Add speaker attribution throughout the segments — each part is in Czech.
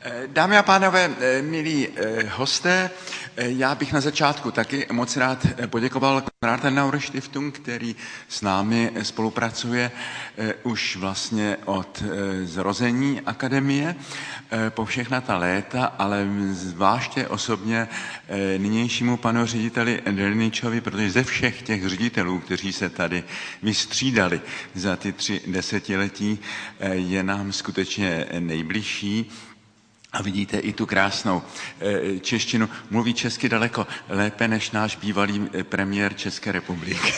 Speaker 1: Dámy a pánové, milí hosté, já bych na začátku taky moc rád poděkoval Konrad Adenauer Stiftung, který s námi spolupracuje už vlastně od zrození akademie po všechna ta léta, ale zvláště osobně nynějšímu panu řediteli Delničovi, protože ze všech těch ředitelů, kteří se tady vystřídali za ty 3 desetiletí, je nám skutečně nejbližší. A vidíte i tu krásnou češtinu. Mluví česky daleko lépe než náš bývalý premiér České republiky.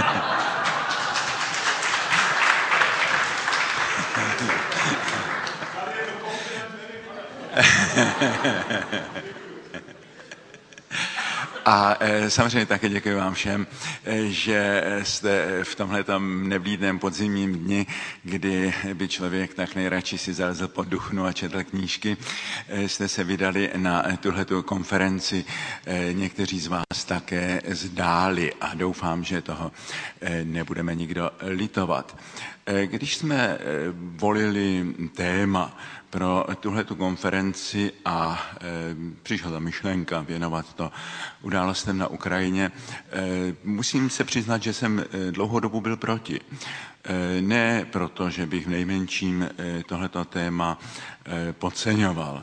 Speaker 1: A samozřejmě také děkuji vám všem, že jste v tomhletom nevlídném podzimním dni, kdy by člověk tak nejradši si zalezl pod duchnu a četl knížky, jste se vydali na tuhletu konferenci. Někteří z vás také zdáli a doufám, že toho nebudeme nikdo litovat. Když jsme volili téma pro tuhletu konferenci a přišla ta myšlenka věnovat to událostem na Ukrajině, musím se přiznat, že jsem dlouhou dobu byl proti. Ne proto, že bych v nejmenším tohleto téma podceňoval,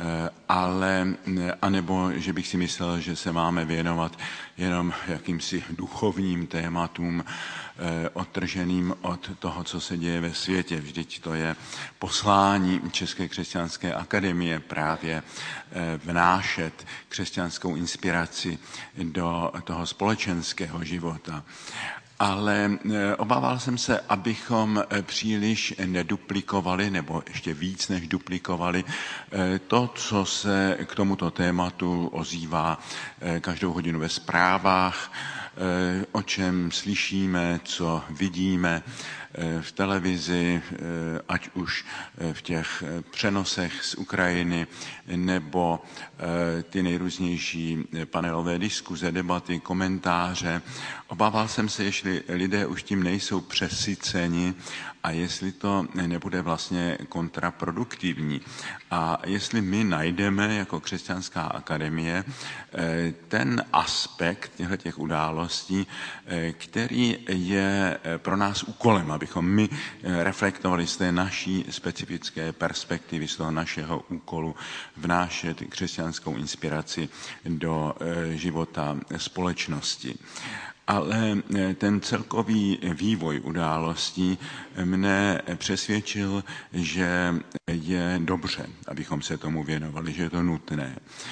Speaker 1: anebo že bych si myslel, že se máme věnovat jenom jakýmsi duchovním tématům, odtrženým od toho, co se děje ve světě. Vždyť to je poslání České křesťanské akademie právě vnášet křesťanskou inspiraci do toho společenského života. Ale obával jsem se, abychom příliš neduplikovali, nebo ještě víc než duplikovali, to, co se k tomuto tématu ozývá každou hodinu ve zprávách, o čem slyšíme, co vidíme v televizi, ať už v těch přenosech z Ukrajiny, nebo ty nejrůznější panelové diskuze, debaty, komentáře. Obával jsem se, jestli lidé už tím nejsou přesyceni a jestli to nebude vlastně kontraproduktivní. A jestli my najdeme jako Křesťanská akademie ten aspekt těch událostí, který je pro nás úkolem, abychom my reflektovali z té naší specifické perspektivy, z toho našeho úkolu vnášet křesťanskou inspiraci do života společnosti. Ale ten celkový vývoj událostí mne přesvědčil, že je dobře, abychom se tomu věnovali, že je to nutné.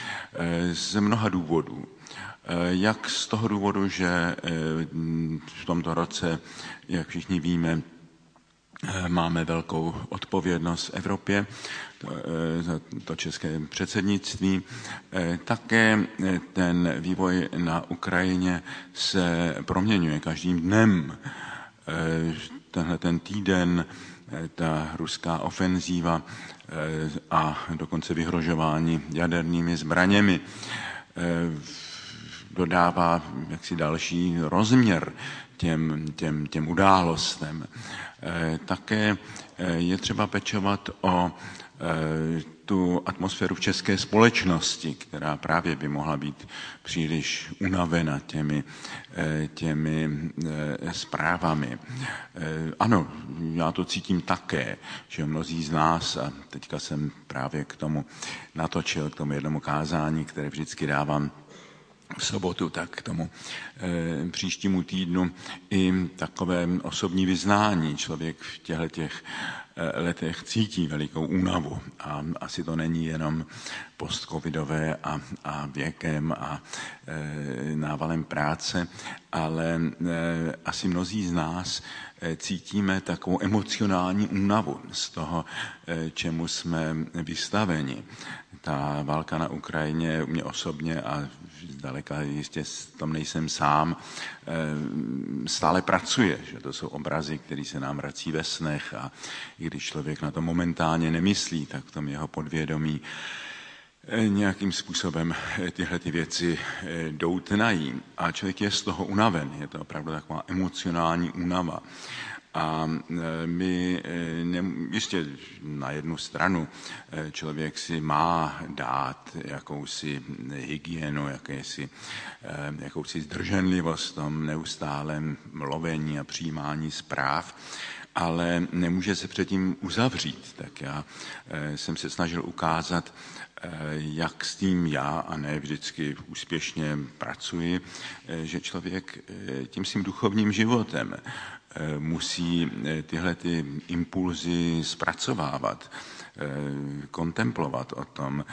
Speaker 1: Z mnoha důvodů. Jak z toho důvodu, že v tomto roce, jak všichni víme, máme velkou odpovědnost v Evropě, to české předsednictví. Také ten vývoj na Ukrajině se proměňuje každým dnem. Tenhle ten týden, ta ruská ofenzíva a dokonce vyhrožování jadernými zbraněmi dodává jaksi další rozměr těm událostem. Také je třeba pečovat o tu atmosféru v české společnosti, která právě by mohla být příliš unavena těmi zprávami. Ano, já to cítím také, že mnozí z nás, a teďka jsem právě k tomu natočil, k tomu jednomu kázání, které vždycky dávám v sobotu, tak k tomu příštímu týdnu i takové osobní vyznání. Člověk v těch letech cítí velikou únavu a asi to není jenom postcovidové a věkem a návalem práce, ale asi mnozí z nás cítíme takovou emocionální únavu z toho, čemu jsme vystaveni. Ta válka na Ukrajině mě osobně a zdaleka jistě v tom nejsem sám, stále pracuje, že to jsou obrazy, které se nám vrací ve snech a i když člověk na to momentálně nemyslí, tak v tom jeho podvědomí nějakým způsobem tyhle ty věci doutnají a člověk je z toho unaven. Je to opravdu taková emocionální únava. A my jistě na jednu stranu člověk si má dát jakousi hygienu, jakousi zdrženlivost v tom neustálém lovení a přijímání zpráv, ale nemůže se předtím uzavřít. Tak já jsem se snažil ukázat, jak s tím já, a ne vždycky úspěšně pracuji, že člověk tím svým duchovním životem musí tyhle ty impulzy zpracovávat, kontemplovat o tom,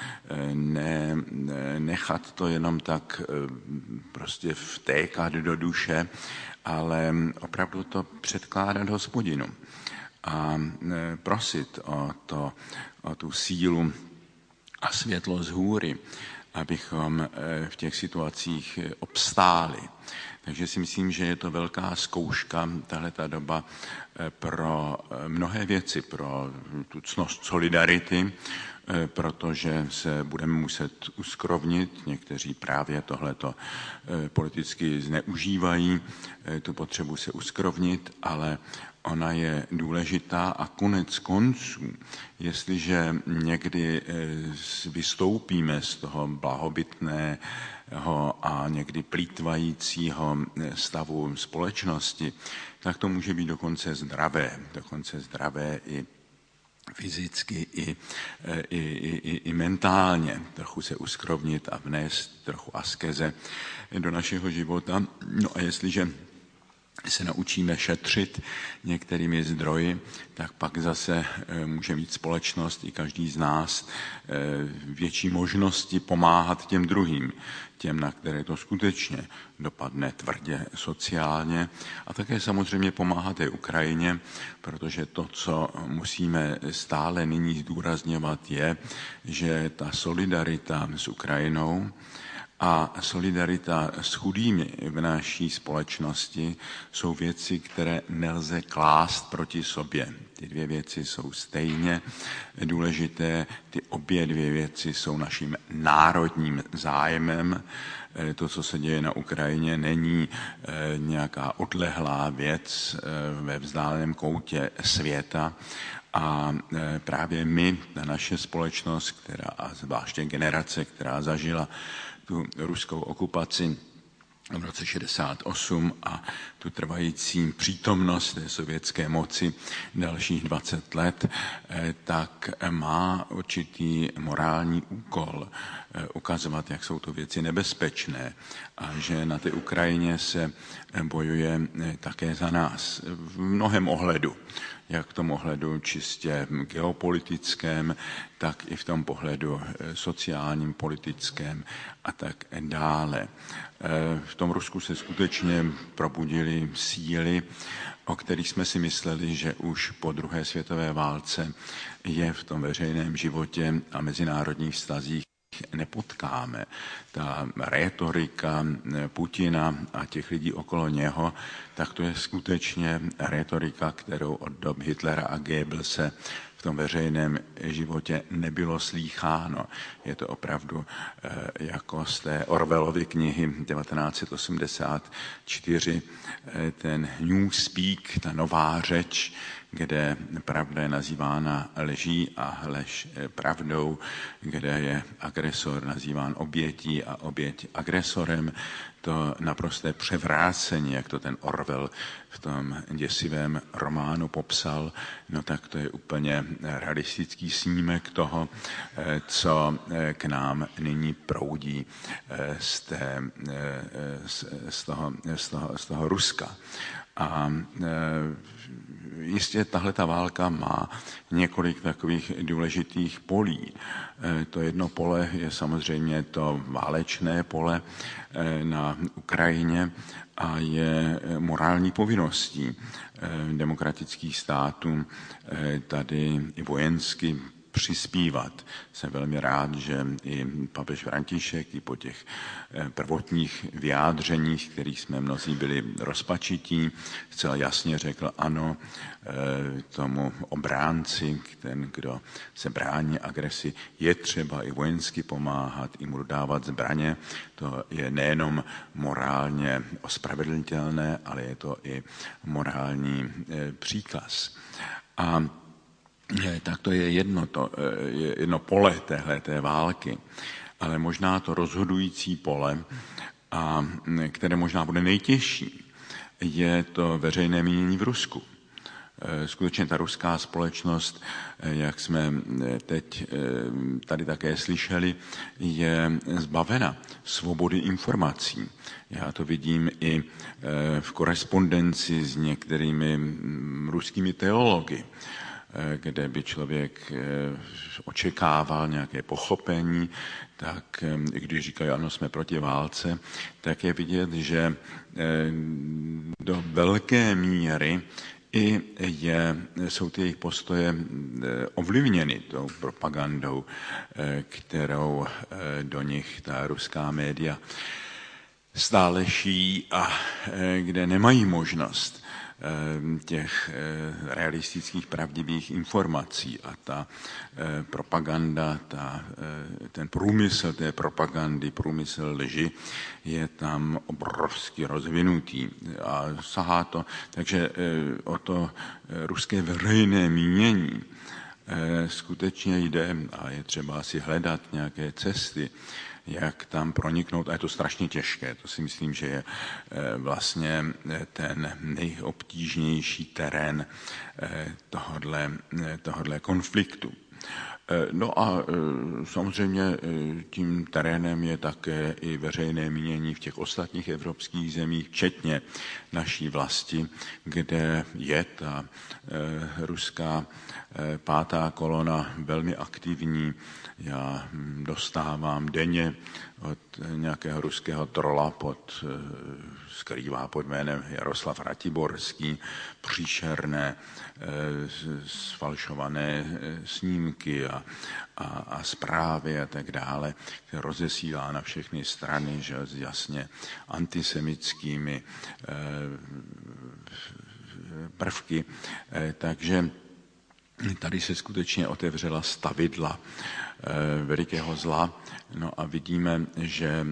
Speaker 1: nechat to jenom tak prostě vtékat do duše, ale opravdu to předkládat Hospodinu a prosit o tu sílu a světlo z hůry, abychom v těch situacích obstáli. Takže si myslím, že je to velká zkouška, tahleta doba, pro mnohé věci, pro tu ctnost solidarity, protože se budeme muset uskrovnit. Někteří právě tohleto politicky zneužívají, tu potřebu se uskrovnit, ale ona je důležitá a konec konců, jestliže někdy vystoupíme z toho blahobytného a někdy plýtvajícího stavu společnosti, tak to může být dokonce zdravé i fyzicky, i mentálně, trochu se uskrovnit a vnést trochu askeze do našeho života. No a jestliže se naučíme šetřit některými zdroji, tak pak zase může mít společnost i každý z nás větší možnosti pomáhat těm druhým, těm, na které to skutečně dopadne tvrdě sociálně, a také samozřejmě pomáhat té Ukrajině, protože to, co musíme stále nyní zdůrazňovat, je, že ta solidarita s Ukrajinou a solidarita s chudými v naší společnosti jsou věci, které nelze klást proti sobě. Ty dvě věci jsou stejně důležité, ty obě dvě věci jsou naším národním zájmem. To, co se děje na Ukrajině, není nějaká odlehlá věc ve vzdáleném koutě světa. A právě my, ta naše společnost, a zvláště generace, která zažila tu ruskou okupaci v roce 68 a tu trvající přítomnost té sovětské moci dalších 20 let, tak má určitý morální úkol ukazovat, jak jsou to věci nebezpečné a že na té Ukrajině se bojuje také za nás v mnohém ohledu. Jak v tom ohledu čistě geopolitickém, tak i v tom pohledu sociálním, politickém a tak dále. V tom Rusku se skutečně probudily síly, o kterých jsme si mysleli, že už po druhé světové válce je v tom veřejném životě a mezinárodních vztazích nepotkáme. Ta rétorika Putina a těch lidí okolo něho, tak to je skutečně rétorika, kterou od dob Hitlera a Goebbelse v tom veřejném životě nebylo slýcháno. Je to opravdu jako z té Orwellovy knihy 1984, ten Newspeak, ta nová řeč, kde pravda je nazývána lží a lež pravdou, kde je agresor nazýván obětí a oběť agresorem. To naprosté převrácení, jak to ten Orwell v tom děsivém románu popsal, no tak to je úplně realistický snímek toho, co k nám nyní proudí z toho Ruska. A jistě tahleta válka má několik takových důležitých polí. To jedno pole je samozřejmě to válečné pole na Ukrajině a je morální povinností demokratických států tady i vojensky přispívat. Jsem velmi rád, že i papež František i po těch prvotních vyjádřeních, kterých jsme mnozí byli rozpačití, zcela jasně řekl ano tomu obránci, ten, kdo se brání agresi, je třeba i vojensky pomáhat, i mu dodávat zbraně. To je nejenom morálně ospravedlnitelné, ale je to i morální příkaz. A tak to je jedno pole téhleté války, ale možná to rozhodující pole, a které možná bude nejtěžší, je to veřejné mínění v Rusku. Skutečně ta ruská společnost, jak jsme teď tady také slyšeli, je zbavena svobody informací. Já to vidím i v korespondenci s některými ruskými teology, kde by člověk očekával nějaké pochopení, tak když říkají, ano, jsme proti válce, tak je vidět, že do velké míry jsou ty jejich postoje ovlivněny tou propagandou, kterou do nich ta ruská média stále šijí a kde nemají možnost těch realistických pravdivých informací a ta propaganda, ten průmysl té propagandy, průmysl lži je tam obrovsky rozvinutý a sahá to. Takže o to ruské veřejné mínění skutečně jde a je třeba si hledat nějaké cesty, jak tam proniknout. A je to strašně těžké. To si myslím, že je vlastně ten nejobtížnější terén tohodle konfliktu. No a samozřejmě tím terénem je také i veřejné mínění v těch ostatních evropských zemích, včetně naší vlasti, kde je ta ruská pátá kolona velmi aktivní. Já dostávám denně od nějakého ruského trola, skrývá pod jménem Jaroslav Ratiborský, příšerné sfalšované snímky a zprávy a tak dále, které rozesílá na všechny strany, že s jasně antisemitskými prvky. Takže tady se skutečně otevřela stavidla velikého zla. No a vidíme, že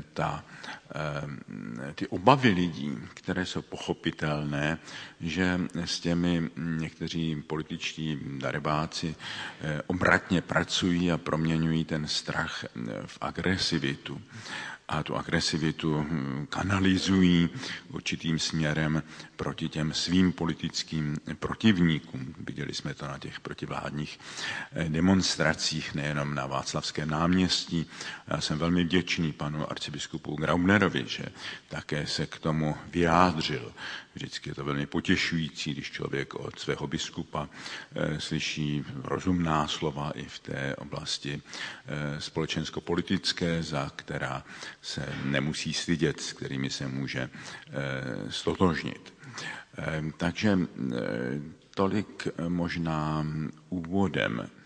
Speaker 1: ty obavy lidí, které jsou pochopitelné, že s těmi někteří političtí darebáci obratně pracují a proměňují ten strach v agresivitu. A tu agresivitu kanalizují určitým směrem proti těm svým politickým protivníkům. Viděli jsme to na těch protivládních demonstracích, nejenom na Václavském náměstí. Já jsem velmi vděčný panu arcibiskupu Graubnerovi, že také se k tomu vyjádřil. Vždycky je to velmi potěšující, když člověk od svého biskupa slyší rozumná slova i v té oblasti společensko-politické, za která se nemusí stydět, s kterými se může stotožnit. Takže tolik možná úvodem.